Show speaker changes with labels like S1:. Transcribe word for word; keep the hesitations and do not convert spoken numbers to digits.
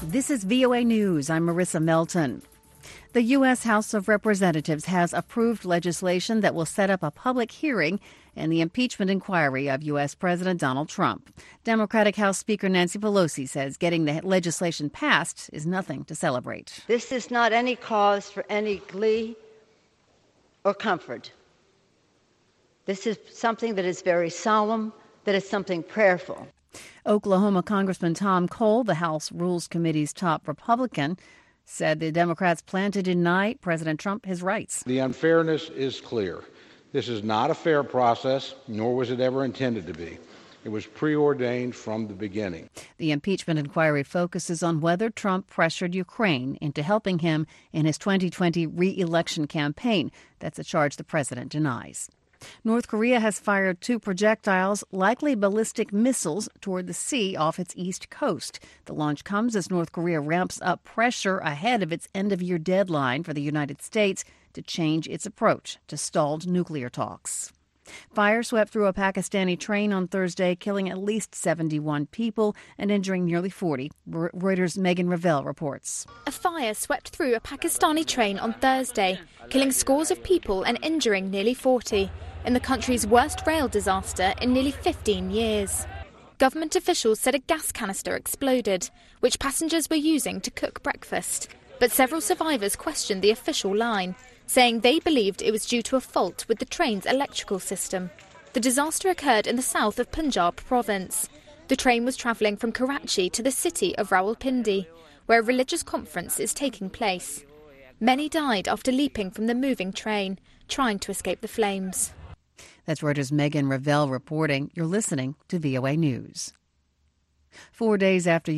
S1: This is V O A News. I'm Marissa Melton. The U S. House of Representatives has approved legislation that will set up a public hearing in the impeachment inquiry of U S. President Donald Trump. Democratic House Speaker Nancy Pelosi says getting the legislation passed is nothing to celebrate.
S2: This is not any cause for any glee or comfort. This is something that is very solemn, that is something prayerful.
S1: Oklahoma Congressman Tom Cole, the House Rules Committee's top Republican, said the Democrats plan to deny President Trump his rights.
S3: The unfairness is clear. This is not a fair process, nor was it ever intended to be. It was preordained from the beginning.
S1: The impeachment inquiry focuses on whether Trump pressured Ukraine into helping him in his twenty twenty re-election campaign. That's a charge the president denies. North Korea has fired two projectiles, likely ballistic missiles, toward the sea off its east coast. The launch comes as North Korea ramps up pressure ahead of its end-of-year deadline for the United States to change its approach to stalled nuclear talks. Fire swept through a Pakistani train on Thursday, killing at least seventy-one people and injuring nearly forty. Reuters' Megan Revell reports.
S4: A fire swept through a Pakistani train on Thursday, killing scores of people and injuring nearly forty, in the country's worst rail disaster in nearly fifteen years. Government officials said a gas canister exploded, which passengers were using to cook breakfast. But several survivors questioned the official line, saying they believed it was due to a fault with the train's electrical system. The disaster occurred in the south of Punjab province. The train was travelling from Karachi to the city of Rawalpindi, where a religious conference is taking place. Many died after leaping from the moving train, trying to escape the flames.
S1: That's Reuters' Megan Revell reporting. You're listening to V O A News. Four days after